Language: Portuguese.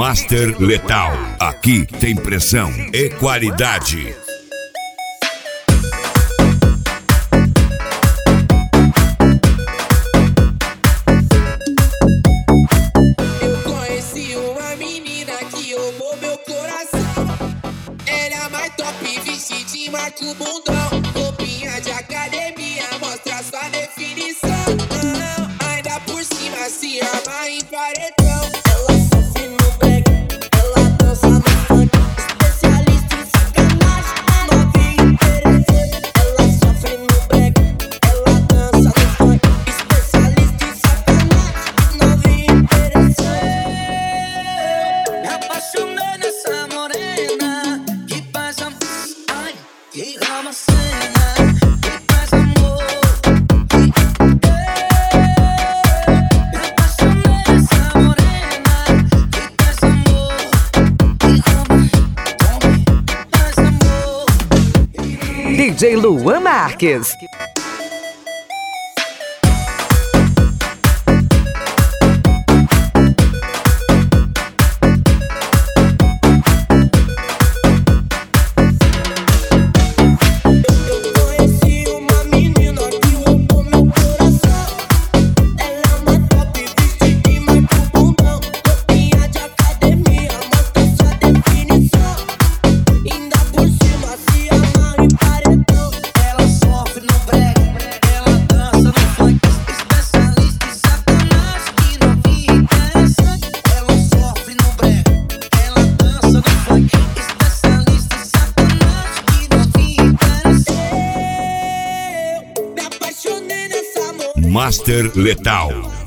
Master Letal. Aqui tem pressão e qualidade. Eu conheci uma menina que roubou meu coração. Ela é mais top, vestidinha, marca o bundão. Roupinha de academia, mostra sua definição. Ainda por cima se arma em paredão. Ela sofre no back, ela dança no funk. Especialista em sacanagem, novinha interessante. Ela sofre no back, ela dança no funk. Especialista em sacanagem, novinha interessante. Me apaixonei nessa morena que faz amor, ai, que ama cena, que faz amor. Me apaixonei nessa morena que faz amor, que faz amor. DJ Luan Marques. Eu conheci uma menina que roubou meu coração. Ela é uma top, vestidinha, marca o bundão. Roupinha de academia, mostra sua definição. Ainda por cima se amarra em paredão. Ela sofre no break, ela dança no funk. Especialista em sacanagem, que novinha interessante. Ela sofre no break, ela dança no funk. Especialista em sacanagem, que novinha interessante. Me apaixonei nessa mulher. Master Letal.